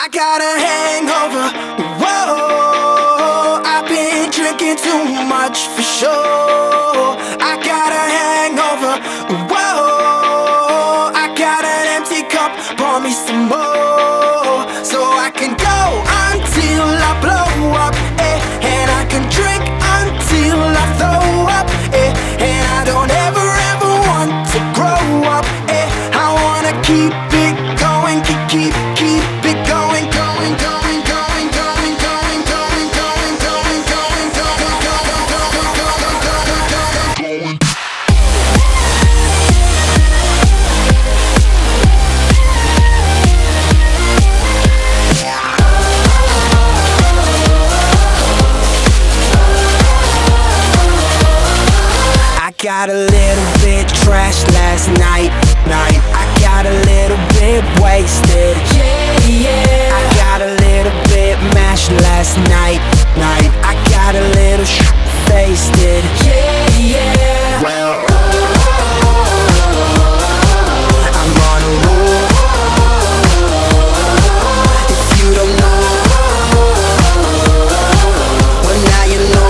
I got a hangover, whoa. I've been drinking too much for sure. I got a hangover, whoa. I got an empty cup, pour me some more, so I can go until I blow up, and I can drink until I throw up, and I don't ever want to grow up, I wanna keep it going, keep it going, going, going, going, going, going, going, going, going, going, going. I got a little bit trashed last night. I got a little bit wasted. I got a little bit mashed last night. I got a little wasted. Well, I'm on a roll. If you don't know, well now you know.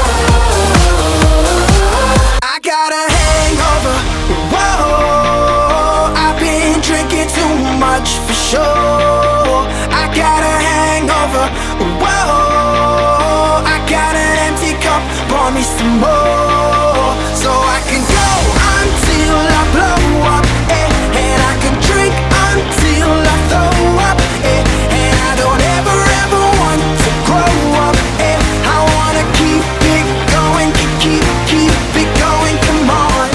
I got a hangover, whoa. I've been drinking too much for sure. I got a hangover, whoa. I got an empty cup, pour me some more, so I can go until I blow up, and I can drink until I throw up, and I don't ever want to grow up, I wanna keep it going, keep it going, come on.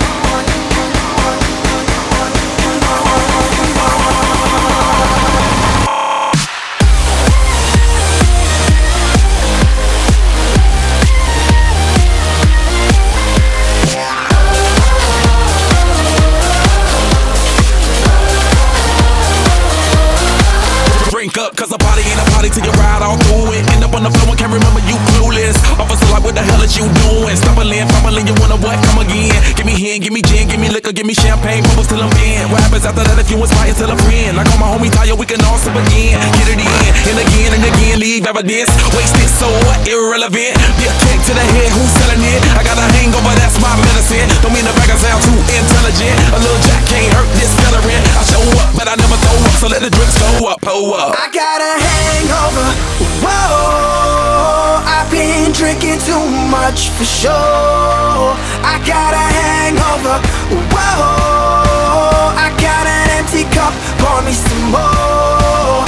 Drink up, cause a party ain't a party till you ride all through it. End up on the floor and can't remember you clueless. Officer like, what the hell is you doing? Stumbling, fumbling, you wanna what? Come again. Give me hen, give me gin, give me liquor, give me champagne, bubbles till I'm in. What happens after that if you inspire till a friend? Like all my homies tire, we can all sip again. Get it in, and again, leave evidence. Wasted, so what? Irrelevant. Be a kick to the head, who's selling it? I got a hangover, that's my medicine. Don't mean the bag I sound too intelligent. A little jack can't hurt this veteran. I show up, but I never throw up, so let the drinks go up, pull up. I got a hangover, whoa. I've been drinking too much for sure. I got a hangover, whoa. I got an empty cup, pour me some more,